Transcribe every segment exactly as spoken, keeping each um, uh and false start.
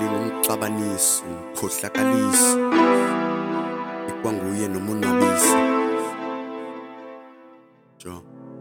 imali ngumxabanisi ngikhohlakalisi ikwanguye noma unwabisi jo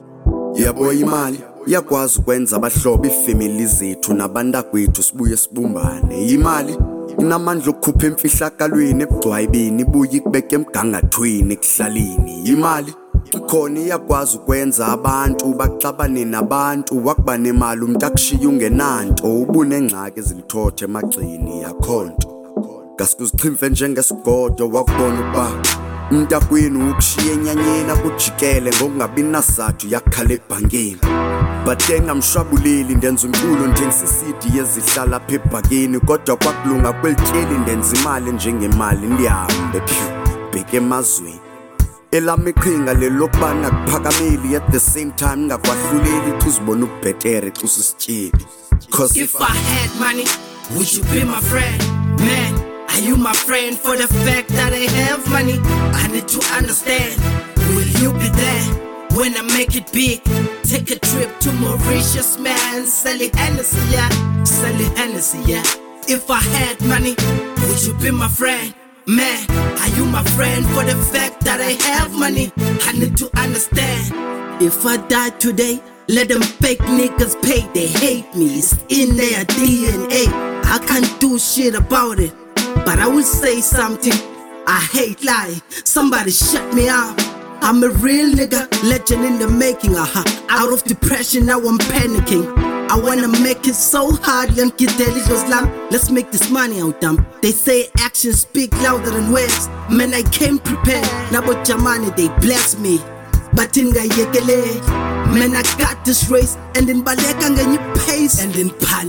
yabo imali iyakwazi ukwenza abahlobo ifamily zethu nabantakwethu sibuye sibumbane imali inamandla okukhupha emfihlakalweni ebugcwayibeni ibuye ikubeke emgangathweni ekuhlaleni imali ikhona iyakwazi ukwenza abantu baxabane nabantu wakuba nemali umuntu akushiya ungenanto ubunengxaki ezilithothe emagcini yakhonto kasikuzichimfe njengesigodo wakubona ukuba umntakwenu ukushiya enyanyeni akujikele ngokungabi nasathu yakhala ebhankeni batenga mshwabuleli ndenza umculo njengesisidi yezihlala apha ebhakeni kodwa kwakulunga kwelityeli ndenza imali njengemali ndihambe phew bheke emazweni elami iqhinga lelokubana kuphakameli at the same time ngakwahluleli tuzibona ubhetere xa usisityeli cause if I had money would you be my friend man are you my friend for the fact that I have money I need to understand will you be there when I make it big take a trip to Mauritius man Sally Hennessy yeah Sally Hennessy yeah if I had money would you be my friend man, are you my friend for the fact that I have money? I need to understand. If I die today, let them fake niggas pay. They hate me, it's in their D N A. I can't do shit about it, but I will say something. I hate lying. Somebody shut me out. I'm a real nigga, legend in the making. Uh-huh. Out of depression, now I'm panicking. I wanna make it so hard, young kid, let's make this money out them. They say actions speak louder than words. Man, I came prepared. Now but your money, they bless me. But in yekele, man, I got this race. And in Baleka, and you pace. And in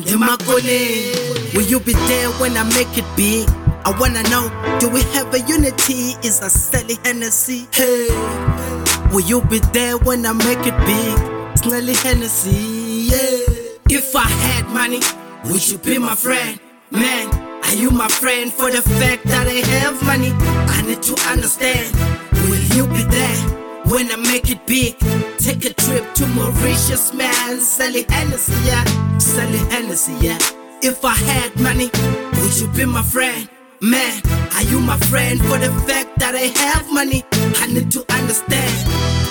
Pandemakole, will you be there when I make it big? I wanna know, do we have a unity? Is a Sally Hennessy? Hey, will you be there when I make it big? Sally Hennessy, yeah. If I had money, would you be my friend? Man, are you my friend for the fact that I have money? I need to understand. Will you be there when I make it big? Take a trip to Mauritius, man. Sally Hennessy, yeah. Sally Hennessy, yeah. If I had money, would you be my friend? Man, are you my friend for the fact that I have money? I need to understand.